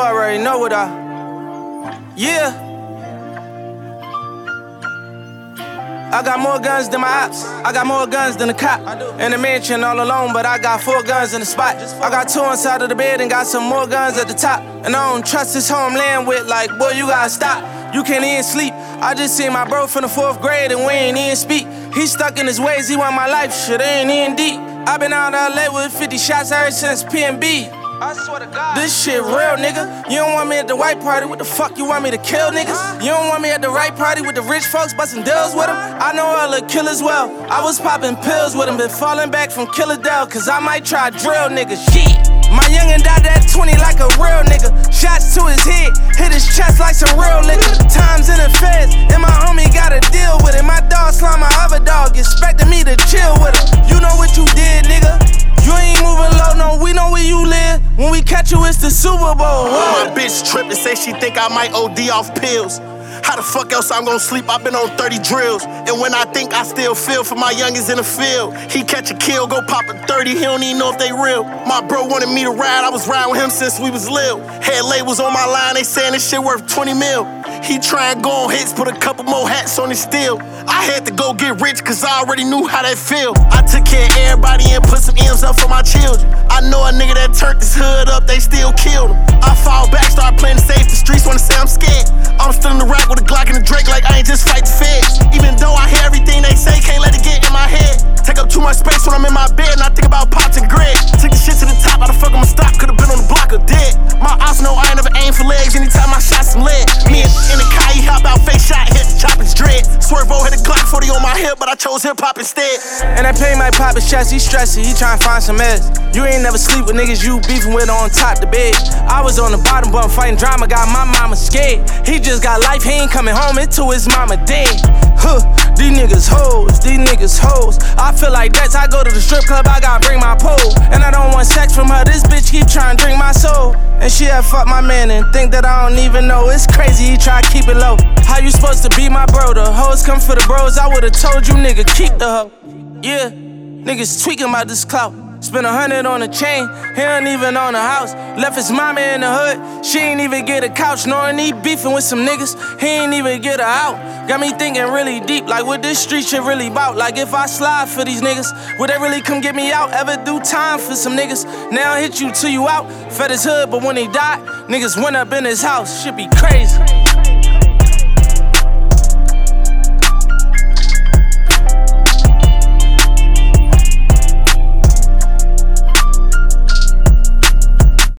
already know what Yeah. I got more guns than my ops. I got more guns than the cop. In the mansion all alone, but I got 4 guns in the spot. I got 2 inside of the bed and got some more guns at the top. And I don't trust this homeland with like, boy, you gotta stop. You can't even sleep. I just seen my bro from the 4th grade and we ain't even speak. He stuck in his ways, he want my life, shit ain't even deep. I been out LA with 50 shots ever since PNB. I swear to God. This shit real, nigga. You don't want me at the white party, what the fuck you want me to kill niggas? You don't want me at the right party with the rich folks busting deals with them? I know all the killers well. I was popping pills with them, been falling back from Killer Dell, cause I might try drill niggas. Shit. My youngin' died at 20 like a real nigga. Shots to his head, hit his chest like some real nigga. Times in the feds, and my homie gotta deal with it. My dog slime my other dog, expecting me to chill with him. You know what you did, nigga. You ain't moving low, no, we know where you live. When we catch you, it's the Super Bowl. Whoa. My bitch trippin', say she think I might OD off pills. How the fuck else I'm gon' sleep? I been on 30 drills. And when I think I still feel for my youngins in the field. He catch a kill, go pop a 30, he don't even know if they real. My bro wanted me to ride, I was riding with him since we was little. Head labels on my line, they saying this shit worth 20 mil. He try and go on hits, put a couple more hats on his steel. I had to go get rich, cause I already knew how that feel. I took care of everybody and put some M's up for my children. I know a nigga that turned his hood up, they still killed him. I fall back, start playing safe, the streets wanna say I'm scared. I'm still in the rack with a Glock and a Drake like I ain't just fight the feds. Even though I hear everything they say, can't let it get in my head. Take up too much space when I'm in my bed and I think about Pops and Greg. Took the shit to the top, how the fuck I'ma stop? Could've been on the block or dead. My ops know I ain't never aim for legs anytime I shot some lead. Me in the car, he hop out, face shot, hit the chop his dread. Swervo had a Glock 40 on my hip, but I chose hip-hop instead. And I pay my pop his chest, he stressing, he tryna find some mess. You ain't never sleep with niggas you beefing with on top the bed. I was on the bottom bunk fighting drama, got my mama scared. He just got life, he ain't coming home until his mama dead. These niggas hoes, these niggas hoes. I feel like that's I go to the strip club, I gotta bring my pole. And I don't want sex from her, this bitch keep trying to drink my soul. And she had fucked my man and think that I don't even know. It's crazy, he try to keep it low. How you supposed to be my bro? The hoes come for the bros, I would've told you nigga, keep the hoe. Yeah, niggas tweaking about this clout. Spent 100 on a chain, he ain't even own a house. Left his mama in the hood, she ain't even get a couch. Knowing he beefing with some niggas, he ain't even get her out. Got me thinking really deep, like what this street shit really bout. Like if I slide for these niggas, would they really come get me out? Ever do time for some niggas? Now I hit you till you out. Fed his hood, but when he died, niggas went up in his house. Shit be crazy.